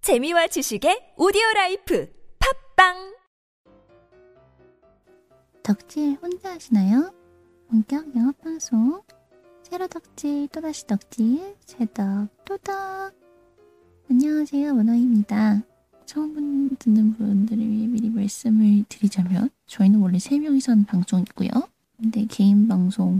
재미와 지식의 오디오라이프 팝빵. 덕질 혼자 하시나요? 본격 영업방송 새로 덕질 또다시 덕질 새덕 또덕. 안녕하세요, 원어입니다. 처음 듣는 분들을 위해 미리 말씀을 드리자면 저희는 원래 3명이서 하는 방송이고요. 근데 개인 방송의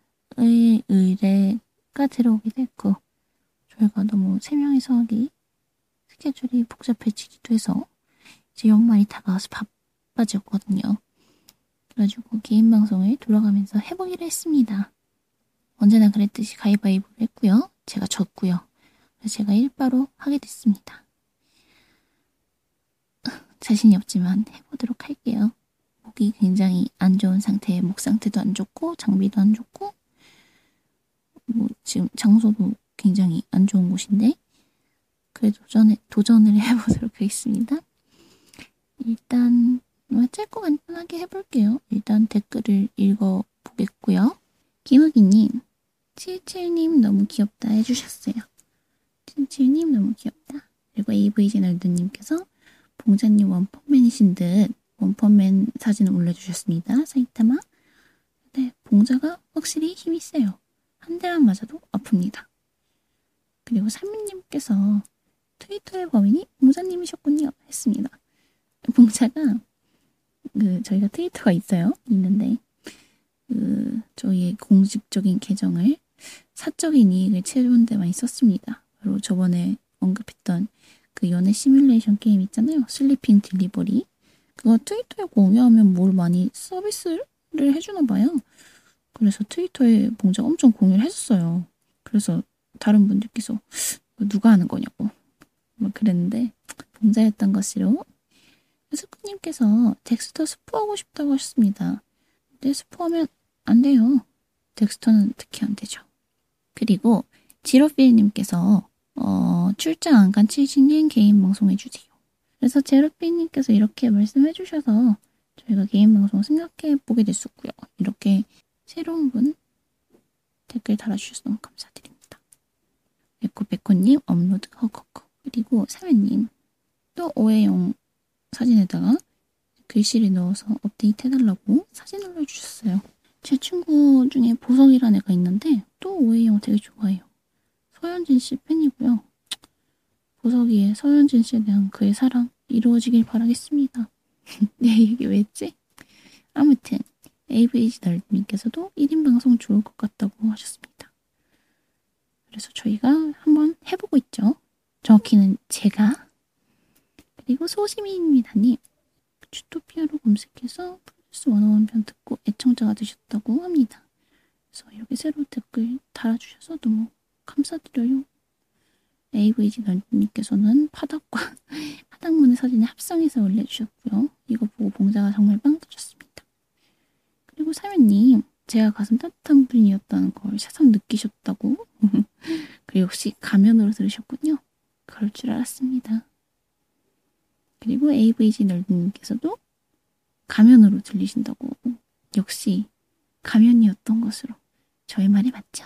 의뢰가 들어오게 됐고 저희가 너무 3명이서 하기 스케줄이 복잡해지기도 해서 이제 연말이 다가와서 바빠졌거든요. 그래가지고 개인 방송을 돌아가면서 해보기로 했습니다. 언제나 그랬듯이 가위바위보를 했고요. 제가 졌고요. 그래서 제가 일바로 하게 됐습니다. 자신이 없지만 해보도록 할게요. 목이 굉장히 안 좋은 상태에 목 상태도 안 좋고 장비도 안 좋고 지금 장소도 굉장히 안 좋은 곳인데 그래도 도전을 해보도록 하겠습니다. 일단 짧고 간단하게 해볼게요. 일단 댓글을 읽어보겠고요. 김우기님, 77님 너무 귀엽다 해주셨어요. 77님 너무 귀엽다. 그리고 AV제널드님께서 봉자님 원펀맨이신 듯 원펀맨 사진을 올려주셨습니다. 사이타마. 네, 봉자가 확실히 힘이 세요. 한 대만 맞아도 아픕니다. 그리고 삼민님께서 트위터의 범인이 봉자님이셨군요 했습니다. 봉자가 저희가 트위터가 있는데 저희의 공식적인 계정을 사적인 이익을 채우는 데 많이 썼습니다. 바로 저번에 언급했던 그 연애 시뮬레이션 게임 있잖아요. 슬리핑 딜리버리. 그거 트위터에 공유하면 뭘 많이 서비스를 해주나 봐요. 그래서 트위터에 봉자가 엄청 공유를 했었어요. 그래서 다른 분들께서 누가 하는 거냐고 막 그랬는데 봉자였던 것으로. 스쿠님께서 덱스터 스포하고 싶다고 하셨습니다. 근데 스포하면 안 돼요. 덱스터는 특히 안 되죠. 그리고 지로필님께서 출장 안 간 치즈님 개인 방송 해주세요. 그래서 제로필님께서 이렇게 말씀해 주셔서 저희가 개인 방송 생각해 보게 됐었고요. 이렇게 새로운 분 댓글 달아주셔서 너무 감사드립니다. 에코베코님 업로드 허커커. 그리고 사연님 또 오해용 사진에다가 글씨를 넣어서 업데이트 해달라고 사진 올려주셨어요. 제 친구 중에 보석이라는 애가 있는데 또 오해영 되게 좋아해요. 서현진 씨 팬이고요. 보석이의 서현진 씨에 대한 그의 사랑 이루어지길 바라겠습니다. 네, 이게 왜 했지? 아무튼 AVG널님께서도 1인 방송 좋을 것 같다고 하셨습니다. 그래서 저희가 한번 해보고 있죠. 정확히는 제가. 그리고 소시민입니다님, 주토피아로 검색해서 플러스 101편 듣고 애청자가 되셨다고 합니다. 그래서 이렇게 새로 댓글 달아주셔서 너무 감사드려요. AVG널님께서는 파닥과 파닥문의 사진을 합성해서 올려주셨고요. 이거 보고 봉자가 정말 빵 터졌습니다. 그리고 사연님, 제가 가슴 따뜻한 분이었다는 걸 새삼 느끼셨다고. 그리고 혹시 가면으로 들으셨군요. 그럴 줄 알았습니다. 그리고 AVG널님께서도 가면으로 들리신다고. 역시 가면이었던 것으로. 저의 말이 맞죠?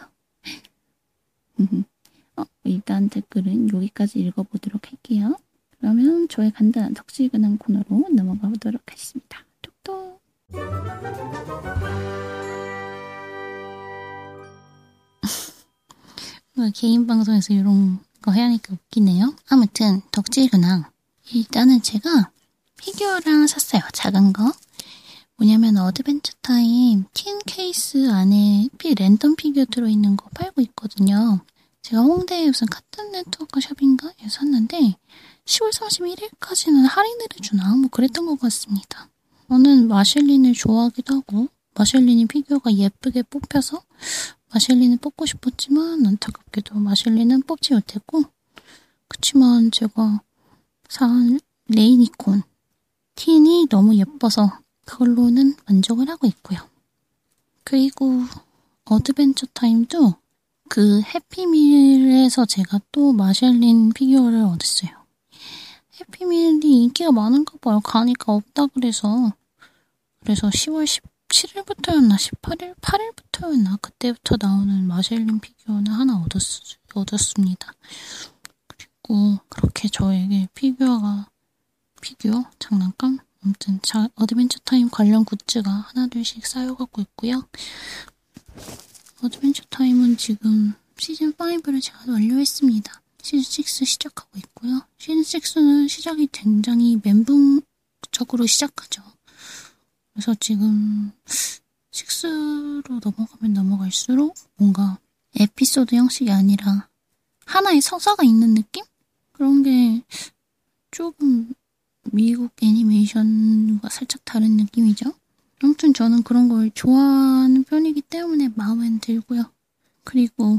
일단 댓글은 여기까지 읽어보도록 할게요. 그러면 저의 간단한 덕질근황 코너로 넘어가 보도록 하겠습니다. 톡톡! 개인 방송에서 이런 거 해야하니까 웃기네요. 아무튼 덕질근황. 일단은 제가 피규어를 하나 샀어요. 작은 거. 뭐냐면 어드벤처 타임 틴 케이스 안에 랜덤 피규어 들어있는 거 팔고 있거든요. 제가 홍대에 무슨 카툰 네트워크 샵인가에 샀는데 10월 31일까지는 할인을 해주나? 뭐 그랬던 것 같습니다. 저는 마실린을 좋아하기도 하고 마실린이 피규어가 예쁘게 뽑혀서 마실린을 뽑고 싶었지만 안타깝게도 마실린은 뽑지 못했고 그치만 제가 산 레이니콘 틴이 너무 예뻐서 그걸로는 만족을 하고 있고요. 그리고 어드벤처 타임도 그 해피밀에서 제가 또 마셜린 피규어를 얻었어요. 해피밀이 인기가 많은가 봐요. 가니까 없다 그래서 10월 17일부터였나 8일부터였나 그때부터 나오는 마셜린 피규어는 하나 얻었습니다. 자꾸 그렇게 저에게 피규어? 장난감? 아무튼 어드벤처 타임 관련 굿즈가 하나둘씩 쌓여가고 있고요. 어드벤처 타임은 지금 시즌5를 제가 완료했습니다. 시즌6 시작하고 있고요. 시즌6는 시작이 굉장히 멘붕적으로 시작하죠. 그래서 지금 6로 넘어갈수록 뭔가 에피소드 형식이 아니라 하나의 서사가 있는 느낌? 그런 게 조금 미국 애니메이션과 살짝 다른 느낌이죠. 아무튼 저는 그런 걸 좋아하는 편이기 때문에 마음엔 들고요. 그리고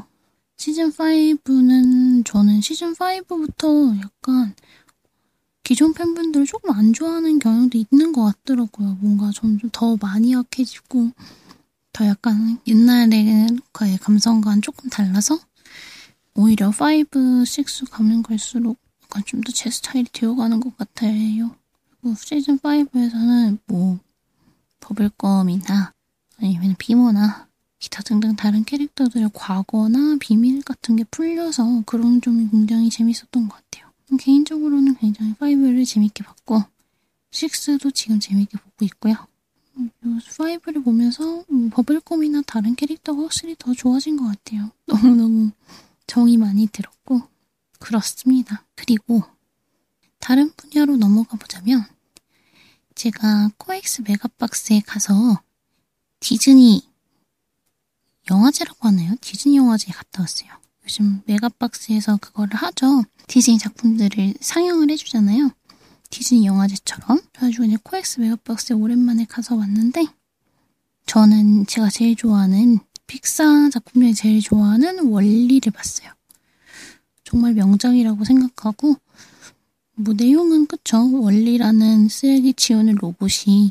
시즌5는 저는 시즌5부터 약간 기존 팬분들을 조금 안 좋아하는 경향도 있는 것 같더라고요. 뭔가 점점 더 마니악해지고 더 약간 옛날과의 감성과는 조금 달라서 오히려 5, 6 가면 갈수록 약간 좀 더 제 스타일이 되어가는 것 같아요. 그리고 시즌5에서는 뭐 버블검이나 아니면 비모나 기타 등등 다른 캐릭터들의 과거나 비밀 같은 게 풀려서 그런 점이 굉장히 재밌었던 것 같아요. 개인적으로는 굉장히 5를 재밌게 봤고 6도 지금 재밌게 보고 있고요. 5를 보면서 버블검이나 다른 캐릭터가 확실히 더 좋아진 것 같아요. 너무너무 정이 많이 들었고 그렇습니다. 그리고 다른 분야로 넘어가 보자면 제가 코엑스 메가박스에 가서 디즈니 영화제라고 하나요? 디즈니 영화제에 갔다 왔어요. 요즘 메가박스에서 그거를 하죠. 디즈니 작품들을 상영을 해주잖아요. 디즈니 영화제처럼. 그래가지고 이제 코엑스 메가박스에 오랜만에 가서 왔는데 저는 제가 제일 좋아하는 픽사 작품 중에 제일 좋아하는 월리를 봤어요. 정말 명작이라고 생각하고 뭐 내용은 그쵸. 월리라는 쓰레기 치우는 로봇이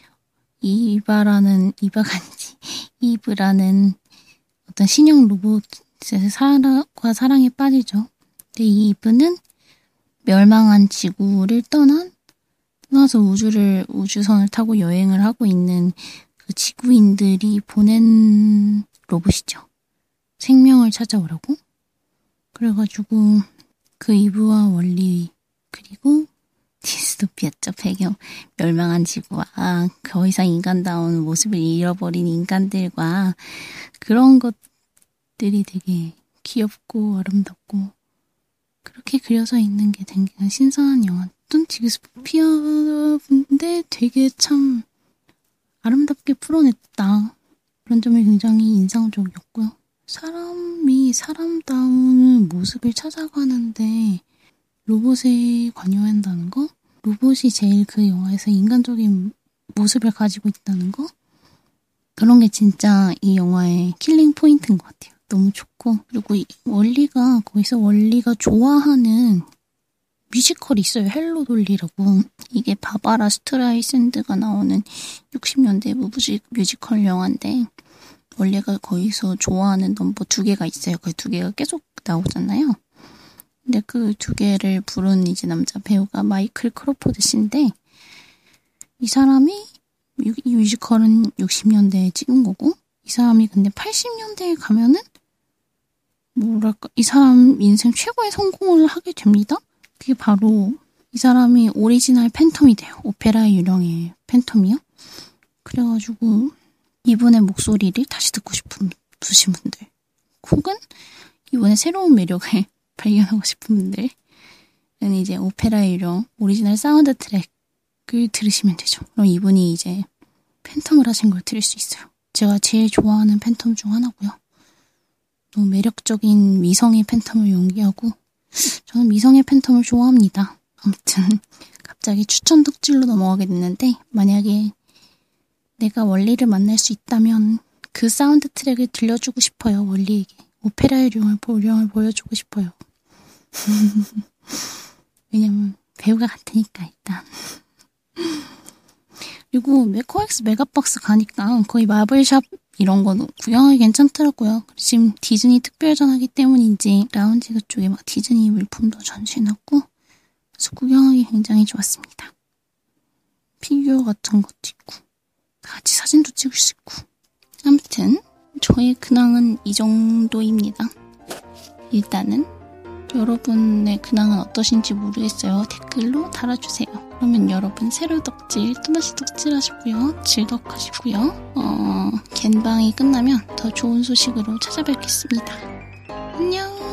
이브라는 어떤 신형 로봇의 사랑에 빠지죠. 근데 이 이브는 멸망한 지구를 떠나서 우주선을 타고 여행을 하고 있는 그 지구인들이 보낸 로봇이죠. 생명을 찾아오라고. 그래가지고 그 이브와 월리 그리고 디스토피아죠. 배경 멸망한 지구와 더 이상 인간다운 모습을 잃어버린 인간들과 그런 것들이 되게 귀엽고 아름답고 그렇게 그려져 있는 게 되게 신선한 영화. 또 디스토피아인데 되게 참 아름답게 풀어냈다. 그런 점이 굉장히 인상적이었고요. 사람이 사람다운 모습을 찾아가는데 로봇에 관여한다는 거? 로봇이 제일 그 영화에서 인간적인 모습을 가지고 있다는 거? 그런 게 진짜 이 영화의 킬링 포인트인 것 같아요. 너무 좋고. 그리고 거기서 월리가 좋아하는 뮤지컬이 있어요. 헬로 돌리라고. 이게 바바라 스트라이샌드가 나오는 60년대 뮤지컬 영화인데 월리가 거기서 좋아하는 넘버 2개가 있어요. 그 2개가 계속 나오잖아요. 근데 그 2개를 부른 이제 남자 배우가 마이클 크로포드 씨인데 이 사람이 이 뮤지컬은 60년대에 찍은 거고 이 사람이 근데 80년대에 가면은 뭐랄까 이 사람 인생 최고의 성공을 하게 됩니다. 그게 바로 이 사람이 오리지널 팬텀이 돼요. 오페라의 유령의 팬텀이요. 그래가지고 이분의 목소리를 다시 듣고 싶으신 분들 혹은 이분의 새로운 매력을 발견하고 싶은 분들은 이제 오페라의 유령 오리지널 사운드 트랙을 들으시면 되죠. 그럼 이분이 이제 팬텀을 하신 걸 들을 수 있어요. 제가 제일 좋아하는 팬텀 중 하나고요. 너무 매력적인 미성의 팬텀을 연기하고 저는 미성의 팬텀을 좋아합니다. 아무튼 갑자기 추천 덕질로 넘어가게 됐는데 만약에 내가 월리를 만날 수 있다면 그 사운드 트랙을 들려주고 싶어요. 월리에게. 오페라의 유령을 보여주고 싶어요. 왜냐면 배우가 같으니까 일단. 그리고 코엑스 메가박스 가니까 거의 마블샵 이런 거 구경하기 괜찮더라고요. 지금 디즈니 특별전하기 때문인지 라운지 그쪽에 막 디즈니 물품도 전시해놨고 그래서 구경하기 굉장히 좋았습니다. 피규어 같은 것도 있고 같이 사진도 찍을 수 있고 아무튼 저의 근황은 이 정도입니다. 일단은 여러분의 근황은 어떠신지 모르겠어요. 댓글로 달아주세요. 그러면 여러분 새로 덕질 또다시 덕질 하시고요. 질덕하시고요. 갠방이 끝나면 더 좋은 소식으로 찾아뵙겠습니다. 안녕.